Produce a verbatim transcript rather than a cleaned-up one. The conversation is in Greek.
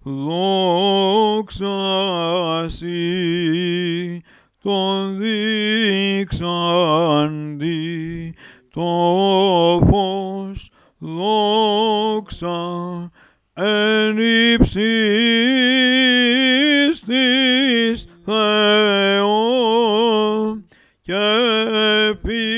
δόξα σοι τον δείξαντι το φως, δόξα εν υψίστης της Θεό και